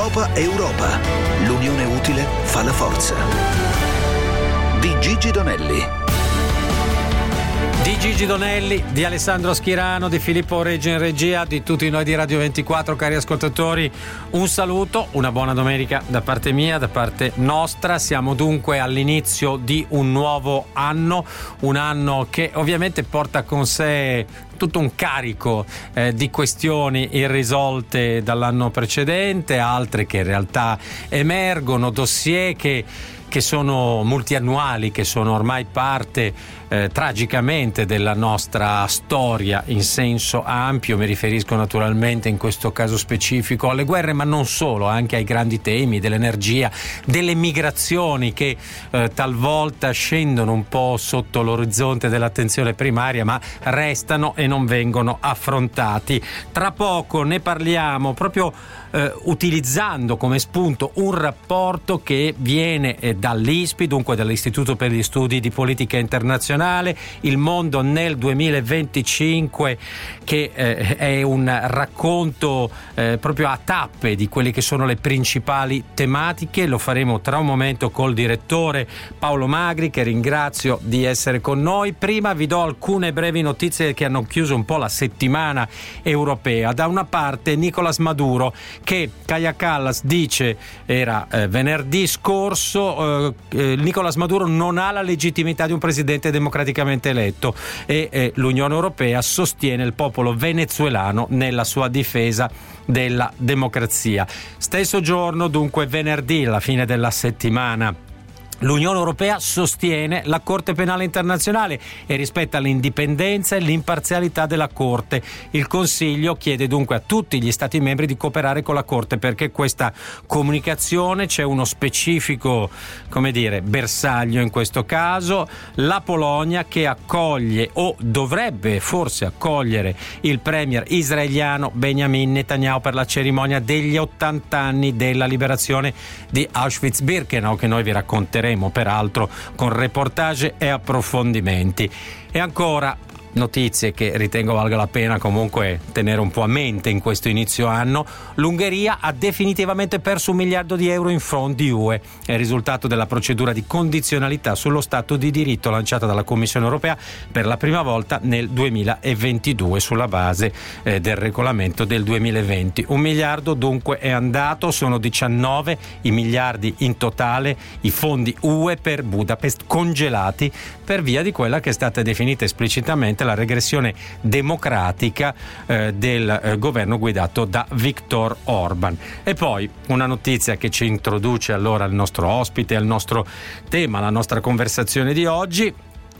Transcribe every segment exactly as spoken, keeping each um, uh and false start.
Europa Europa. L'unione utile fa la forza. Di Gigi Donelli. Di Gigi Donelli, di Alessandro Schirano, di Filippo Reggi in regia, di tutti noi di Radio ventiquattro, cari ascoltatori, un saluto, una buona domenica da parte mia, da parte nostra. Siamo dunque all'inizio di un nuovo anno, un anno che ovviamente porta con sé tutto un carico eh, di questioni irrisolte dall'anno precedente, altre che in realtà emergono, dossier che che sono multiannuali, che sono ormai parte eh, tragicamente della nostra storia in senso ampio. Mi riferisco naturalmente in questo caso specifico alle guerre, ma non solo, anche ai grandi temi dell'energia, delle migrazioni che eh, talvolta scendono un po' sotto l'orizzonte dell'attenzione primaria, ma restano e non vengono affrontati. Tra poco ne parliamo proprio eh, utilizzando come spunto un rapporto che viene eh, dall'I S P I, dunque dall'Istituto per gli Studi di Politica Internazionale, Il mondo nel duemilaventicinque, che eh, è un racconto eh, proprio a tappe di quelle che sono le principali tematiche. Lo faremo tra un momento col direttore Paolo Magri, che ringrazio di essere con noi. Prima vi do alcune brevi notizie che hanno chiuso un po' la settimana europea. Da una parte Nicolás Maduro, che Kaja Kallas dice era eh, venerdì scorso, eh, eh, Nicolás Maduro non ha la legittimità di un presidente democraticamente eletto e eh, l'Unione Europea sostiene il popolo venezuelano nella sua difesa della democrazia. Stesso giorno, dunque venerdì, alla fine della settimana, l'Unione Europea sostiene la Corte Penale Internazionale e rispetta l'indipendenza e l'imparzialità della Corte. Il Consiglio chiede dunque a tutti gli Stati membri di cooperare con la Corte, perché questa comunicazione c'è uno specifico, come dire, bersaglio in questo caso, la Polonia, che accoglie o dovrebbe forse accogliere il premier israeliano Benjamin Netanyahu per la cerimonia degli ottanta anni della liberazione di Auschwitz-Birkenau, che noi vi racconteremo peraltro con reportage e approfondimenti. E ancora notizie che ritengo valga la pena comunque tenere un po' a mente in questo inizio anno. L'Ungheria ha definitivamente perso un miliardo di euro in fondi U E. È il risultato della procedura di condizionalità sullo Stato di diritto lanciata dalla Commissione Europea per la prima volta nel duemilaventidue sulla base eh, del regolamento del duemilaventi. Un miliardo dunque è andato, sono diciannove i miliardi in totale, i fondi U E per Budapest congelati per via di quella che è stata definita esplicitamente la regressione democratica eh, del eh, governo guidato da Viktor Orban. E poi una notizia che ci introduce allora al nostro ospite, al nostro tema, alla nostra conversazione di oggi,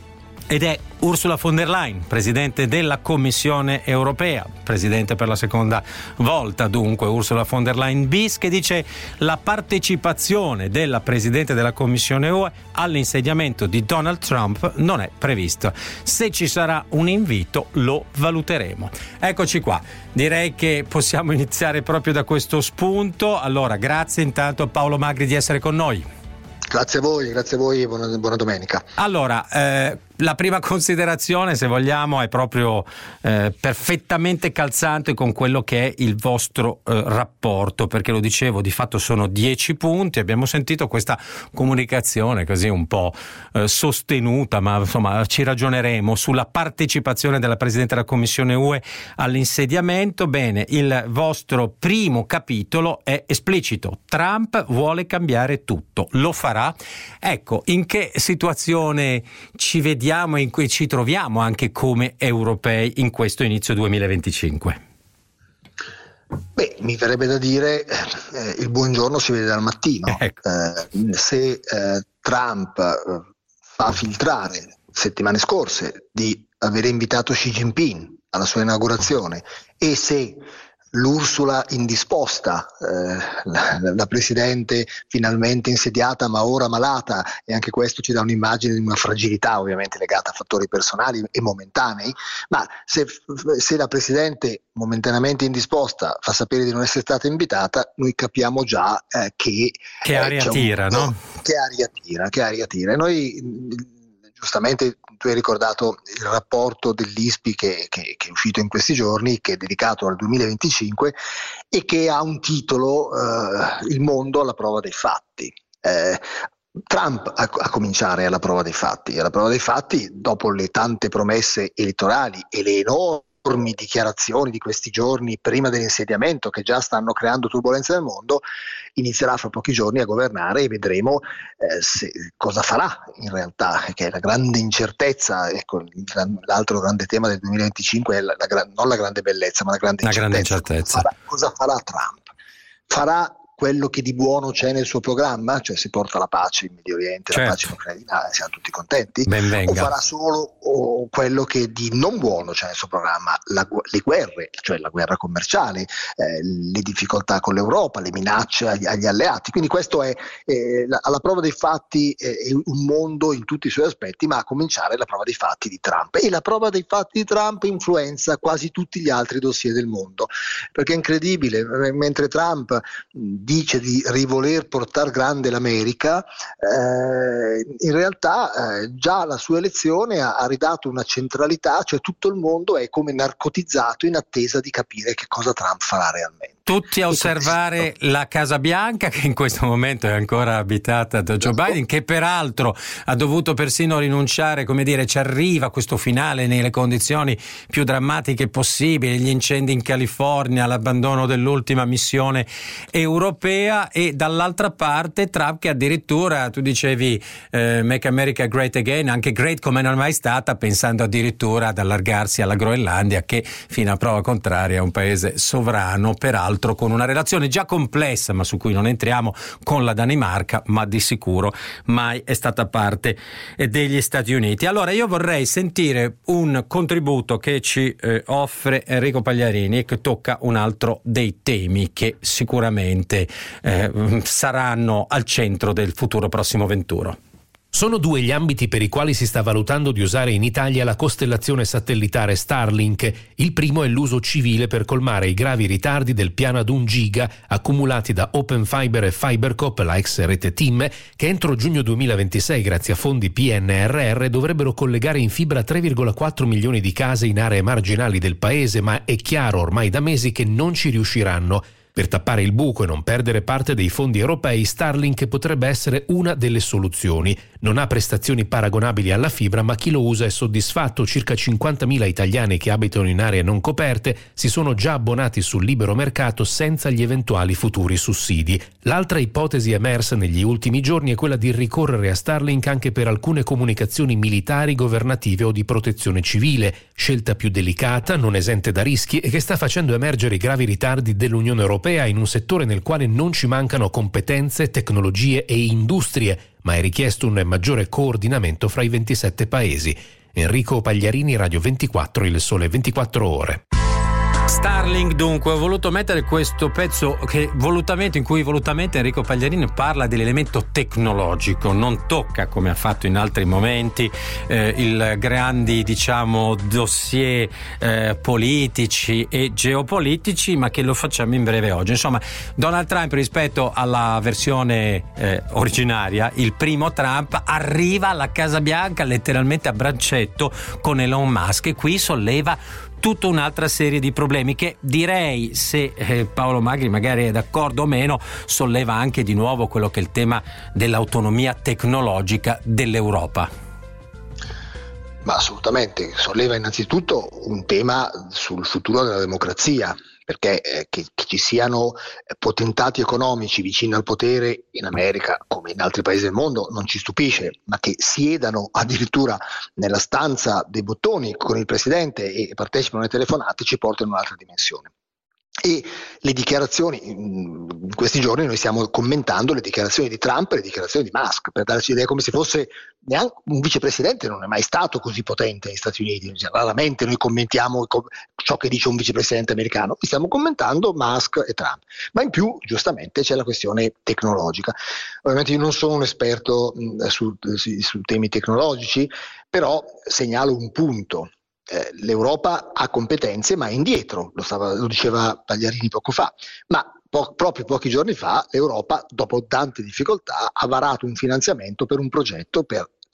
ed è Ursula von der Leyen, presidente della Commissione Europea, presidente per la seconda volta dunque, Ursula von der Leyen bis, che dice la partecipazione della presidente della Commissione U E all'insediamento di Donald Trump non è prevista. Se ci sarà un invito lo valuteremo. Eccoci qua, direi che possiamo iniziare proprio da questo spunto. Allora, grazie intanto a Paolo Magri di essere con noi. Grazie a voi, grazie a voi e buona, buona domenica. Allora, eh, la prima considerazione, se vogliamo, è proprio eh, perfettamente calzante con quello che è il vostro eh, rapporto, perché lo dicevo, di fatto sono dieci punti. Abbiamo sentito questa comunicazione così un po' eh, sostenuta, ma insomma ci ragioneremo sulla partecipazione della Presidente della Commissione U E all'insediamento. Bene, il vostro primo capitolo è esplicito: Trump vuole cambiare tutto, lo farà? Ecco, in che situazione ci vediamo e in cui ci troviamo anche come europei in questo inizio duemilaventicinque? Beh, mi verrebbe da dire eh, il buongiorno si vede dal mattino. Ecco. Eh, se eh, Trump eh, fa filtrare settimane scorse di avere invitato Xi Jinping alla sua inaugurazione, e se l'Ursula indisposta, eh, la, la presidente finalmente insediata ma ora malata, e anche questo ci dà un'immagine di una fragilità ovviamente legata a fattori personali e momentanei, ma se, se la presidente momentaneamente indisposta fa sapere di non essere stata invitata, noi capiamo già eh, che che aria eh, tira, un, no? Che aria tira, che aria tira. E noi giustamente tu hai ricordato il rapporto dell'I S P I che, che, che è uscito in questi giorni, che è dedicato al duemilaventicinque e che ha un titolo, eh, Il mondo alla prova dei fatti. Eh, Trump a, a cominciare alla prova dei fatti, alla prova dei fatti dopo le tante promesse elettorali e le enormi dichiarazioni di questi giorni prima dell'insediamento, che già stanno creando turbolenze nel mondo, inizierà fra pochi giorni a governare e vedremo eh, se, cosa farà in realtà, che è la grande incertezza. Ecco, l'altro grande tema del duemilaventicinque è la, la, non la grande bellezza ma la grande la incertezza. Grande incertezza. Cosa, farà, cosa farà Trump? Farà quello che di buono c'è nel suo programma, cioè si porta la pace in Medio Oriente, certo, la pace in Ucraina, siamo tutti contenti, ben venga. O farà solo o quello che di non buono c'è nel suo programma, la, le guerre, cioè la guerra commerciale, eh, le difficoltà con l'Europa, le minacce agli, agli alleati. Quindi questo è eh, la, alla prova dei fatti, eh, è un mondo in tutti i suoi aspetti, ma a cominciare la prova dei fatti di Trump. E la prova dei fatti di Trump influenza quasi tutti gli altri dossier del mondo, perché è incredibile, mentre Trump dice di rivoler portare grande l'America, eh, in realtà eh, già la sua elezione ha, ha ridato una centralità, cioè tutto il mondo è come narcotizzato in attesa di capire che cosa Trump farà realmente. Tutti a osservare la Casa Bianca, che in questo momento è ancora abitata da Joe Biden, che peraltro ha dovuto persino rinunciare, come dire, ci arriva questo finale nelle condizioni più drammatiche possibili, gli incendi in California, l'abbandono dell'ultima missione europea, e dall'altra parte Trump che addirittura, tu dicevi eh, Make America Great Again, anche great come non è mai stata, pensando addirittura ad allargarsi alla Groenlandia, che fino a prova contraria è un paese sovrano, peraltro con una relazione già complessa, ma su cui non entriamo, con la Danimarca, ma di sicuro mai è stata parte degli Stati Uniti. Allora io vorrei sentire un contributo che ci eh, offre Enrico Pagliarini e che tocca un altro dei temi che sicuramente eh, saranno al centro del futuro prossimo venturo. Sono due gli ambiti per i quali si sta valutando di usare in Italia la costellazione satellitare Starlink. Il primo è l'uso civile per colmare i gravi ritardi del piano ad un giga accumulati da Open Fiber e FiberCop, la ex rete TIM, che entro giugno duemilaventisei, grazie a fondi P N R R, dovrebbero collegare in fibra tre virgola quattro milioni di case in aree marginali del paese, ma è chiaro ormai da mesi che non ci riusciranno. Per tappare il buco e non perdere parte dei fondi europei, Starlink potrebbe essere una delle soluzioni. Non ha prestazioni paragonabili alla fibra, ma chi lo usa è soddisfatto. Circa cinquantamila italiani che abitano in aree non coperte si sono già abbonati sul libero mercato senza gli eventuali futuri sussidi. L'altra ipotesi emersa negli ultimi giorni è quella di ricorrere a Starlink anche per alcune comunicazioni militari, governative o di protezione civile, scelta più delicata, non esente da rischi e che sta facendo emergere i gravi ritardi dell'Unione Europea in un settore nel quale non ci mancano competenze, tecnologie e industrie, ma è richiesto un maggiore coordinamento fra i ventisette paesi. Enrico Pagliarini, Radio ventiquattro, Il Sole ventiquattro Ore. Starlink, dunque, ho voluto mettere questo pezzo che volutamente, in cui volutamente Enrico Pagliarini parla dell'elemento tecnologico, non tocca, come ha fatto in altri momenti, eh, il grandi, diciamo, dossier eh, politici e geopolitici, ma che lo facciamo in breve oggi. Insomma, Donald Trump, rispetto alla versione eh, originaria, il primo Trump, arriva alla Casa Bianca letteralmente a braccetto con Elon Musk, e qui solleva tutta un'altra serie di problemi che, direi, se eh, Paolo Magri magari è d'accordo o meno, solleva anche di nuovo quello che è il tema dell'autonomia tecnologica dell'Europa. Ma assolutamente, solleva innanzitutto un tema sul futuro della democrazia, perché eh, che, che ci siano potentati economici vicini al potere in America come in altri paesi del mondo non ci stupisce, ma che siedano addirittura nella stanza dei bottoni con il presidente e partecipano alle telefonate ci porta in un'altra dimensione. E le dichiarazioni, in questi giorni noi stiamo commentando le dichiarazioni di Trump e le dichiarazioni di Musk, per darci idea, come se fosse neanche un vicepresidente non è mai stato così potente negli Stati Uniti. Raramente noi commentiamo ciò che dice un vicepresidente americano, stiamo commentando Musk e Trump, ma in più giustamente c'è la questione tecnologica. Ovviamente io non sono un esperto su, su, su temi tecnologici, però segnalo un punto. Eh, L'Europa ha competenze ma è indietro, lo, stava, lo diceva Pagliarini poco fa, ma po- proprio pochi giorni fa l'Europa, dopo tante difficoltà, ha varato un finanziamento per un progetto per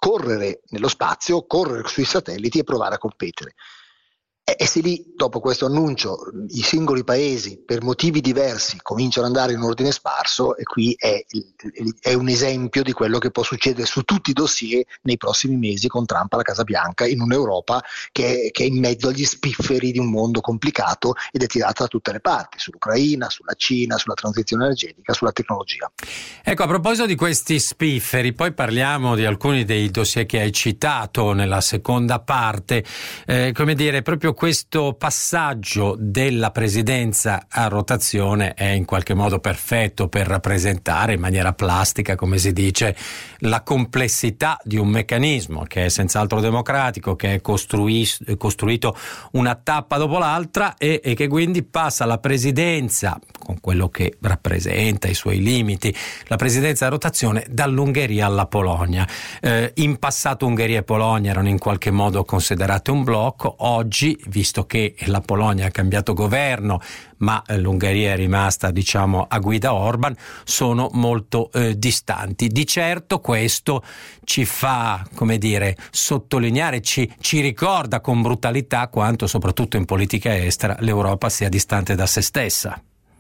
correre nello spazio, correre sui satelliti e provare a competere. E se lì, dopo questo annuncio, i singoli paesi per motivi diversi cominciano ad andare in ordine sparso, e qui è, è un esempio di quello che può succedere su tutti i dossier nei prossimi mesi con Trump alla Casa Bianca, in un'Europa che è, che è in mezzo agli spifferi di un mondo complicato ed è tirata da tutte le parti, sull'Ucraina, sulla Cina, sulla transizione energetica, sulla tecnologia. Ecco, a proposito di questi spifferi, poi parliamo di alcuni dei dossier che hai citato nella seconda parte, eh, come dire, proprio questo passaggio della presidenza a rotazione è in qualche modo perfetto per rappresentare in maniera plastica, come si dice, la complessità di un meccanismo che è senz'altro democratico, che è costrui- costruito una tappa dopo l'altra e, e che quindi passa la presidenza, con quello che rappresenta, i suoi limiti, la presidenza a rotazione dall'Ungheria alla Polonia. Eh, in passato Ungheria e Polonia erano in qualche modo considerate un blocco, oggi, visto che la Polonia ha cambiato governo ma l'Ungheria è rimasta, diciamo, a guida Orban, sono molto eh, distanti. Di certo questo ci fa, come dire, sottolineare, ci, ci ricorda con brutalità quanto, soprattutto in politica estera, l'Europa sia distante da se stessa.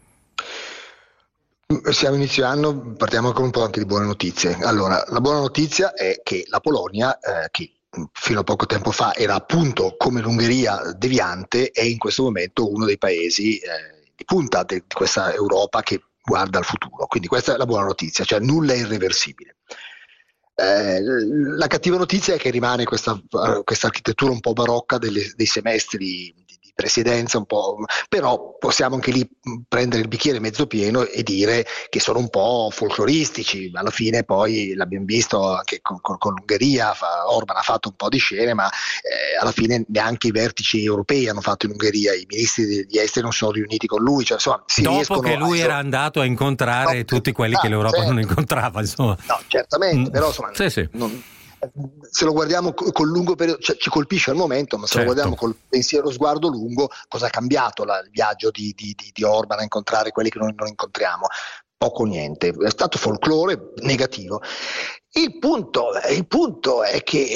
Siamo inizio anno, partiamo con un po' anche di buone notizie. Allora, la buona notizia è che la Polonia, eh, che fino a poco tempo fa era appunto come l'Ungheria deviante, è in questo momento uno dei paesi eh, di punta di questa Europa che guarda al futuro. Quindi questa è la buona notizia, cioè nulla è irreversibile. Eh, la cattiva notizia è che rimane questa, questa architettura un po' barocca delle, dei semestri di, di presidenza, un po', però possiamo anche lì prendere il bicchiere mezzo pieno e dire che sono un po' folcloristici. Alla fine poi l'abbiamo visto anche con, con, con l'Ungheria, fa, Orban ha fatto un po' di scene, ma eh, alla fine neanche i vertici europei hanno fatto in Ungheria, i ministri degli esteri non sono riuniti con lui, cioè, insomma, si dopo che lui a... era andato a incontrare no, tutti quelli ah, che l'Europa certo. non incontrava, insomma. No, certamente, però insomma sì, sì. Non, se lo guardiamo col lungo periodo, cioè, ci colpisce al momento, ma se certo. lo guardiamo col pensiero sguardo lungo, cosa ha cambiato la, il viaggio di, di, di, di Orban a incontrare quelli che non, non incontriamo? Poco o niente, è stato folklore negativo. Il punto, il punto è che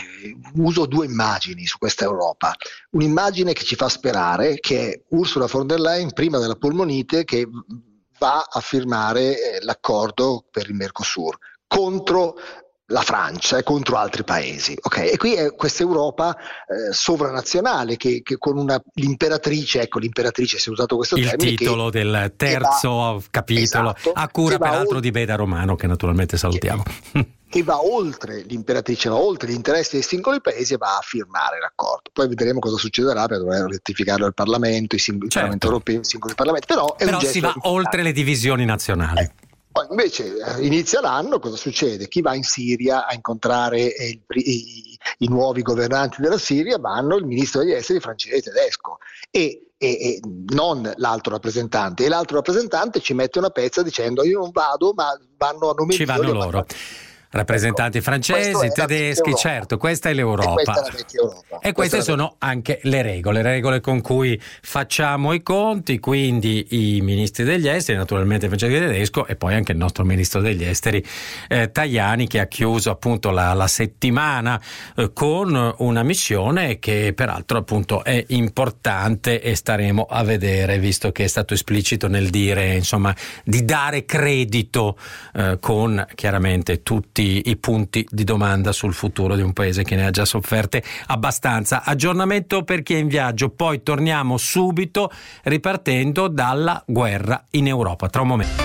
uso due immagini su questa Europa. Un'immagine che ci fa sperare, che è Ursula von der Leyen prima della polmonite, che va a firmare l'accordo per il Mercosur contro la Francia e contro altri paesi, ok? E qui è questa Europa eh, sovranazionale che, che con una l'imperatrice, ecco l'imperatrice, si è usato questo il termine, il titolo che, del terzo va, capitolo, esatto, a cura peraltro oltre, di Beda Romano, che naturalmente salutiamo. Che, che va oltre l'imperatrice, va oltre gli interessi dei singoli paesi e va a firmare l'accordo. Poi vedremo cosa succederà, per dover rettificarlo il Parlamento, i singoli certo. Parlamento europeo, i singoli Parlamenti, però è però un gesto si va oltre le divisioni nazionali. Eh. Poi invece inizia l'anno, cosa succede? Chi va in Siria a incontrare il, i, i nuovi governanti della Siria vanno il ministro degli esteri francese e tedesco e, e, e non l'altro rappresentante, e l'altro rappresentante ci mette una pezza dicendo io non vado ma vanno a nome ci vanno loro. Rappresentanti ecco, francesi, tedeschi, certo, questa è l'Europa. E questa è la vecchia Europa. E queste questa sono anche le regole, le regole con cui facciamo i conti, quindi i ministri degli esteri, naturalmente francese e tedesco, e poi anche il nostro ministro degli esteri eh, Tajani, che ha chiuso appunto la, la settimana eh, con una missione che peraltro appunto è importante e staremo a vedere, visto che è stato esplicito nel dire, insomma, di dare credito eh, con chiaramente tutti i punti di domanda sul futuro di un paese che ne ha già sofferte abbastanza. Aggiornamento per chi è in viaggio, poi torniamo subito ripartendo dalla guerra in Europa tra un momento.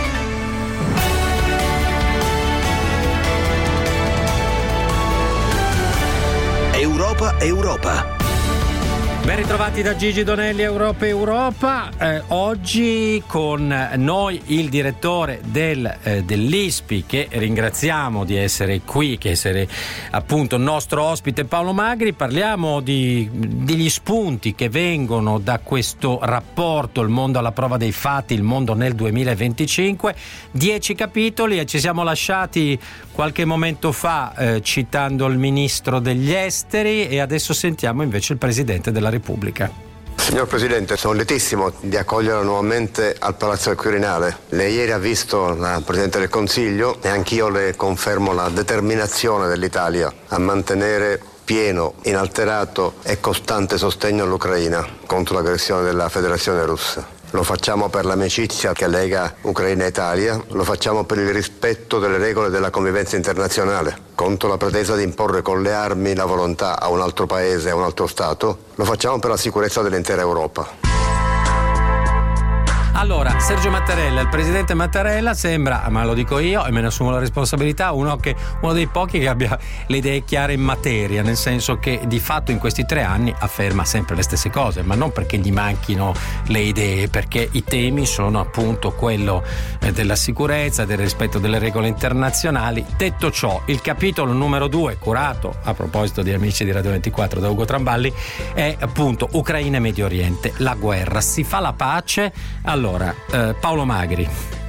Europa Europa. Ben ritrovati da Gigi Donelli, Europa Europa. Eh, oggi con noi il direttore del, eh, dell'I S P I, che ringraziamo di essere qui, che essere appunto nostro ospite, Paolo Magri. Parliamo di, degli spunti che vengono da questo rapporto Il mondo alla prova dei fatti, il mondo nel duemilaventicinque. Dieci capitoli e ci siamo lasciati qualche momento fa eh, citando il ministro degli esteri e adesso sentiamo invece il presidente della Repubblica. Signor Presidente, sono lietissimo di accoglierla nuovamente al Palazzo del Quirinale. Lei ieri ha visto la Presidente del Consiglio e anch'io le confermo la determinazione dell'Italia a mantenere pieno, inalterato e costante sostegno all'Ucraina contro l'aggressione della Federazione Russa. Lo facciamo per l'amicizia che lega Ucraina e Italia, lo facciamo per il rispetto delle regole della convivenza internazionale, contro la pretesa di imporre con le armi la volontà a un altro paese, a un altro Stato, lo facciamo per la sicurezza dell'intera Europa. Allora, Sergio Mattarella, il presidente Mattarella sembra, ma lo dico io e me ne assumo la responsabilità, uno, che, uno dei pochi che abbia le idee chiare in materia, nel senso che di fatto in questi tre anni afferma sempre le stesse cose, ma non perché gli manchino le idee, perché i temi sono appunto quello della sicurezza, del rispetto delle regole internazionali. Detto ciò, il capitolo numero due, curato a proposito di Amici di Radio ventiquattro da Ugo Tramballi, è appunto Ucraina e Medio Oriente, la guerra. Si fa la pace? Allora, Allora, eh, Paolo Magri.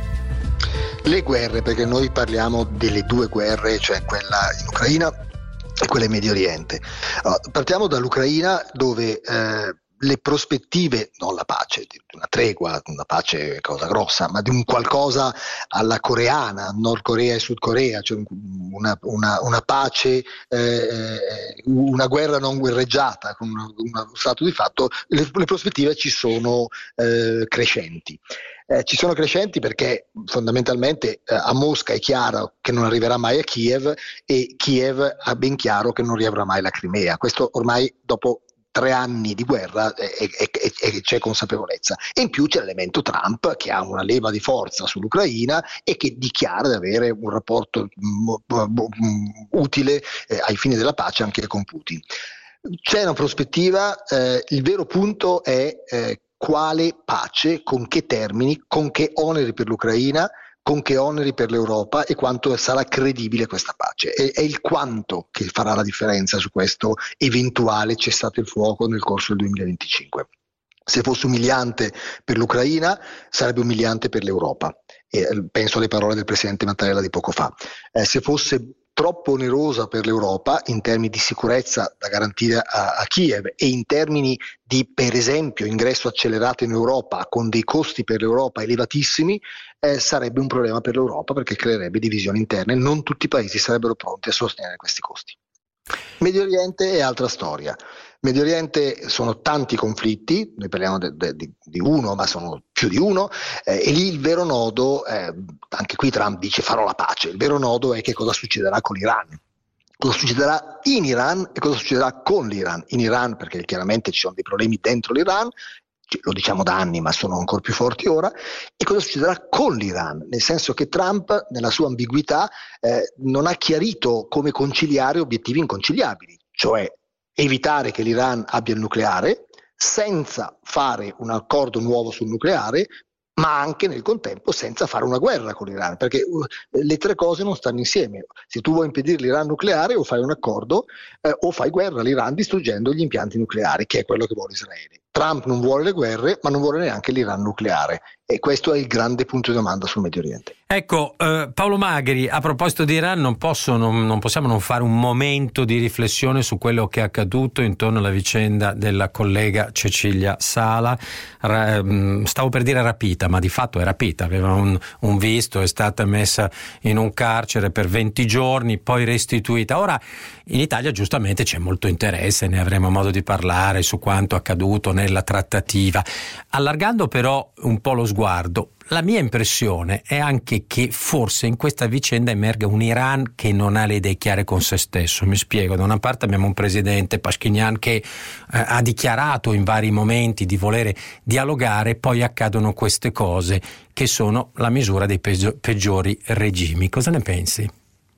Le guerre, perché noi parliamo delle due guerre, cioè quella in Ucraina e quella in Medio Oriente. Allora, partiamo dall'Ucraina, dove eh, le prospettive, non la pace, di una tregua, una pace è cosa grossa, ma di un qualcosa alla coreana, Nord Corea e Sud Corea, cioè una, una, una pace, eh, una guerra non guerreggiata, con uno stato di fatto, le, le prospettive ci sono eh, crescenti. Eh, ci sono crescenti perché fondamentalmente eh, a Mosca è chiaro che non arriverà mai a Kiev e Kiev ha ben chiaro che non riavrà mai la Crimea. Questo ormai dopo tre anni di guerra e, e, e, e c'è consapevolezza. E in più c'è l'elemento Trump, che ha una leva di forza sull'Ucraina e che dichiara di avere un rapporto m- m- m- utile eh, ai fini della pace anche con Putin. C'è una prospettiva, eh, il vero punto è eh, quale pace, con che termini, con che oneri per l'Ucraina, con che oneri per l'Europa e quanto sarà credibile questa pace. È, è il quanto che farà la differenza su questo eventuale cessato il fuoco nel corso del duemilaventicinque. Se fosse umiliante per l'Ucraina, sarebbe umiliante per l'Europa. E penso alle parole del Presidente Mattarella di poco fa. Eh, se fosse troppo onerosa per l'Europa in termini di sicurezza da garantire a, a Kiev e in termini di, per esempio, ingresso accelerato in Europa con dei costi per l'Europa elevatissimi, eh, sarebbe un problema per l'Europa perché creerebbe divisioni interne. Non tutti i paesi sarebbero pronti a sostenere questi costi. Medio Oriente è altra storia. Medio Oriente sono tanti conflitti, noi parliamo de, de, di, di uno, ma sono più di uno, eh, e lì il vero nodo, eh, anche qui Trump dice farò la pace, il vero nodo è che cosa succederà con l'Iran. Cosa succederà in Iran e cosa succederà con l'Iran. In Iran perché chiaramente ci sono dei problemi dentro l'Iran, lo diciamo da anni ma sono ancora più forti ora, e cosa succederà con l'Iran, nel senso che Trump nella sua ambiguità eh, non ha chiarito come conciliare obiettivi inconciliabili, cioè evitare che l'Iran abbia il nucleare senza fare un accordo nuovo sul nucleare, ma anche nel contempo senza fare una guerra con l'Iran, perché uh, le tre cose non stanno insieme. Se tu vuoi impedire l'Iran nucleare o fai un accordo eh, o fai guerra all'Iran distruggendo gli impianti nucleari, che è quello che vuole Israele. Trump non vuole le guerre, ma non vuole neanche l'Iran nucleare, e questo è il grande punto di domanda sul Medio Oriente. Ecco, eh, Paolo Magri, a proposito di Iran, non, posso, non, non possiamo non fare un momento di riflessione su quello che è accaduto intorno alla vicenda della collega Cecilia Sala. Ra, stavo per dire rapita, ma di fatto è rapita, aveva un, un visto, è stata messa in un carcere per venti giorni, poi restituita. Ora in Italia giustamente c'è molto interesse, ne avremo modo di parlare su quanto accaduto nella trattativa. Allargando però un po' lo sguardo, la mia impressione è anche che forse in questa vicenda emerga un Iran che non ha le idee chiare con se stesso. Mi spiego: da una parte abbiamo un presidente Pashinian che eh, ha dichiarato in vari momenti di volere dialogare, poi accadono queste cose che sono la misura dei peggio- peggiori regimi. Cosa ne pensi?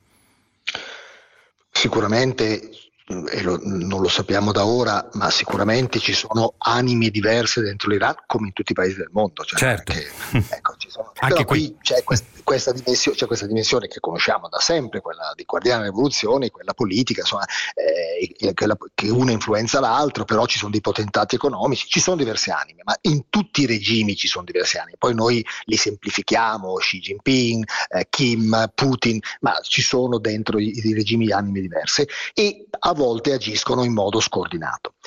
Sicuramente, e lo, non lo sappiamo da ora, ma sicuramente ci sono anime diverse dentro l'Iran come in tutti i paesi del mondo. Cioè, certo. Anche, ecco, ci sono, anche però qui qui c'è questa, questa, dimensione, c'è questa dimensione che conosciamo da sempre, quella di guardiani della rivoluzione, quella politica, insomma, eh, quella che una influenza l'altro, però ci sono dei potentati economici, ci sono diverse anime, ma in tutti i regimi ci sono diverse anime. Poi noi li semplifichiamo, Xi Jinping, eh, Kim, Putin, ma ci sono dentro i, i regimi anime diverse e a volte agiscono in modo scordinato.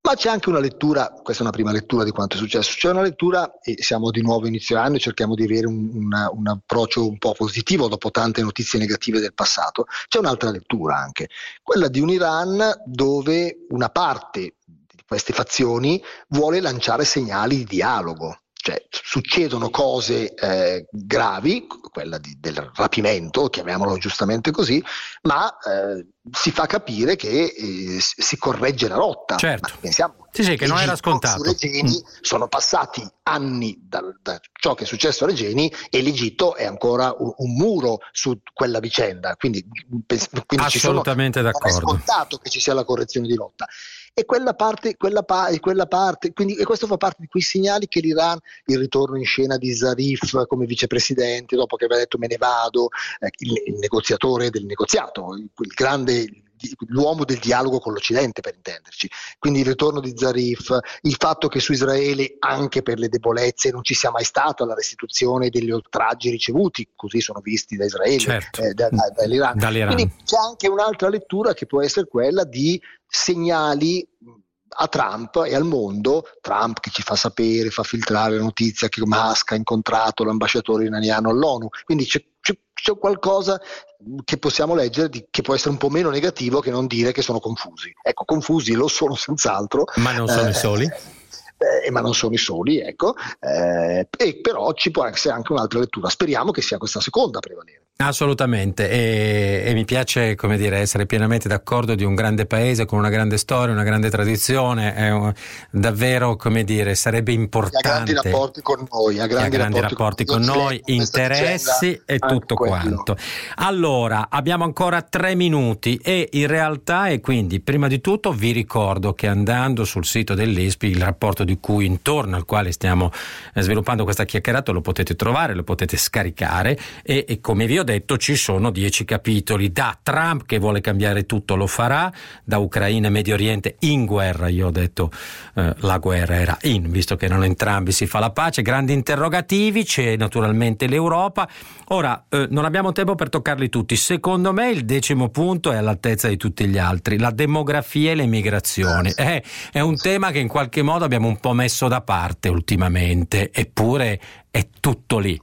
Ma c'è anche una lettura, questa è una prima lettura di quanto è successo, c'è una lettura, e siamo di nuovo inizio anno e cerchiamo di avere un, una, un approccio un po' positivo dopo tante notizie negative del passato, c'è un'altra lettura anche, quella di un Iran dove una parte di queste fazioni vuole lanciare segnali di dialogo. Cioè succedono cose eh, gravi, quella di, del rapimento, chiamiamolo giustamente così, ma eh, si fa capire che eh, si corregge la rotta. Certo. Ma pensiamo, sì, sì, che non era scontato. Regeni, mm. Sono passati anni da, da ciò che è successo a Regeni e l'Egitto è ancora un, un muro su quella vicenda. Quindi, quindi assolutamente ci sono, d'accordo. Non è scontato che ci sia la correzione di rotta. E quella parte, quella, pa- e quella parte, quindi, e questo fa parte di quei segnali che l'Iran, il ritorno in scena di Zarif come vicepresidente, dopo che aveva detto me ne vado, eh, il, il negoziatore del negoziato, il, il grande, l'uomo del dialogo con l'Occidente, per intenderci. Quindi il ritorno di Zarif, il fatto che su Israele, anche per le debolezze, non ci sia mai stata la restituzione degli oltraggi ricevuti, così sono visti da Israele, certo. eh, da, da, dall'Iran. dall'Iran. Quindi c'è anche un'altra lettura che può essere quella di segnali a Trump e al mondo, Trump che ci fa sapere, fa filtrare la notizia che Musk ha incontrato l'ambasciatore iraniano all'ONU, quindi c'è, c'è, c'è qualcosa che possiamo leggere di, che può essere un po' meno negativo che non dire che sono confusi. Ecco, confusi lo sono senz'altro. Ma non sono eh, i soli? Eh, ma non sono i soli, ecco, eh, e però ci può essere anche un'altra lettura, speriamo che sia questa seconda a prevalere. Assolutamente, e, e mi piace, come dire, essere pienamente d'accordo di un grande paese con una grande storia, una grande tradizione, è un, davvero, come dire, sarebbe importante. Ha grandi rapporti con noi, ha grandi, grandi rapporti, rapporti con, con noi, interessi e tutto quello. Quanto. Allora, abbiamo ancora tre minuti e in realtà, e quindi prima di tutto vi ricordo che andando sul sito dell'I S P I, il rapporto di cui intorno al quale stiamo sviluppando questa chiacchierata lo potete trovare, lo potete scaricare e, e come vi ho detto ci sono dieci capitoli, da Trump che vuole cambiare tutto lo farà, da Ucraina e Medio Oriente in guerra, io ho detto eh, la guerra era in, visto che non entrambi si fa la pace, grandi interrogativi, c'è naturalmente l'Europa. Ora eh, non abbiamo tempo per toccarli tutti, secondo me il decimo punto è all'altezza di tutti gli altri, la demografia e le migrazioni, eh, è un tema che in qualche modo abbiamo un po' messo da parte ultimamente, eppure è tutto lì.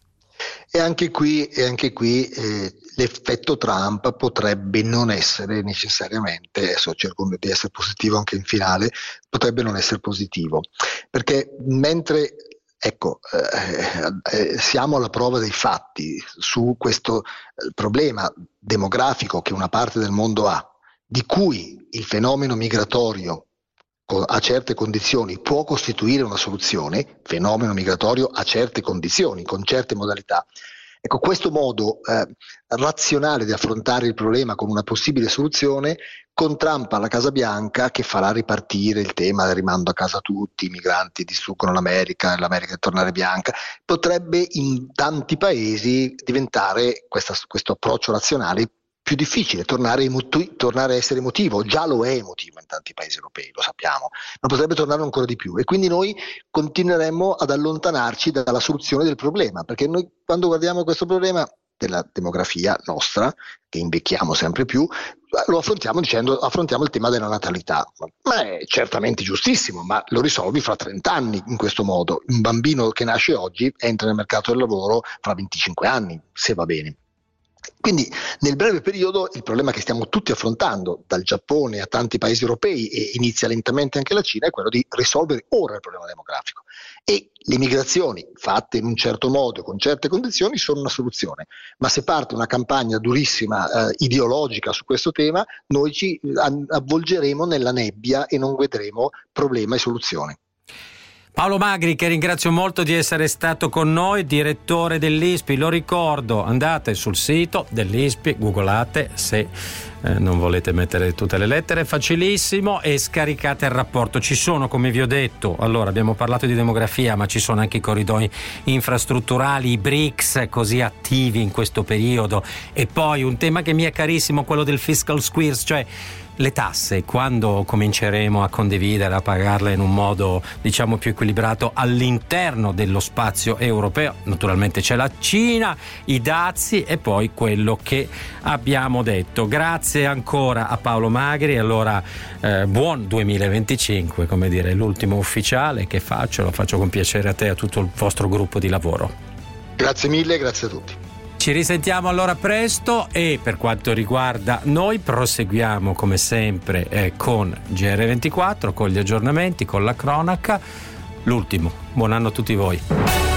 E anche qui, e anche qui eh, l'effetto Trump potrebbe non essere necessariamente, adesso cerco di essere positivo anche in finale, potrebbe non essere positivo, perché mentre ecco eh, eh, siamo alla prova dei fatti su questo eh, problema demografico che una parte del mondo ha, di cui il fenomeno migratorio a certe condizioni può costituire una soluzione, fenomeno migratorio a certe condizioni, con certe modalità. Ecco, questo modo eh, razionale di affrontare il problema con una possibile soluzione, con Trump alla Casa Bianca che farà ripartire il tema del rimando a casa tutti, i migranti distruggono l'America, l'America è tornare bianca, potrebbe in tanti paesi diventare questa, questo approccio razionale più difficile, tornare, emotu- tornare a essere emotivo, già lo è emotivo in tanti paesi europei, lo sappiamo, ma potrebbe tornare ancora di più e quindi noi continueremo ad allontanarci dalla soluzione del problema, perché noi quando guardiamo questo problema della demografia nostra, che invecchiamo sempre più, lo affrontiamo dicendo affrontiamo il tema della natalità, ma è certamente giustissimo, ma lo risolvi fra trenta anni in questo modo, un bambino che nasce oggi entra nel mercato del lavoro fra venticinque anni, se va bene. Quindi nel breve periodo il problema che stiamo tutti affrontando, dal Giappone a tanti paesi europei e inizia lentamente anche la Cina, è quello di risolvere ora il problema demografico. E le migrazioni fatte in un certo modo, con certe condizioni, sono una soluzione. Ma se parte una campagna durissima, eh, ideologica su questo tema, noi ci avvolgeremo nella nebbia e non vedremo problema e soluzione. Paolo Magri, che ringrazio molto di essere stato con noi, direttore dell'I S P I, lo ricordo, andate sul sito dell'I S P I, googolate se eh, non volete mettere tutte le lettere, facilissimo, e scaricate il rapporto. Ci sono, come vi ho detto, allora abbiamo parlato di demografia, ma ci sono anche i corridoi infrastrutturali, i B R I C S così attivi in questo periodo, e poi un tema che mi è carissimo, quello del fiscal squeeze, cioè le tasse, quando cominceremo a condividere, a pagarle in un modo diciamo più equilibrato all'interno dello spazio europeo. Naturalmente c'è la Cina, i dazi e poi quello che abbiamo detto. Grazie ancora a Paolo Magri. Allora eh, buon duemilaventicinque, come dire, l'ultimo ufficiale che faccio, lo faccio con piacere a te e a tutto il vostro gruppo di lavoro. Grazie mille, grazie a tutti. Ci risentiamo allora presto, e per quanto riguarda noi proseguiamo come sempre eh, con G R ventiquattro, con gli aggiornamenti, con la cronaca. L'ultimo. Buon anno a tutti voi.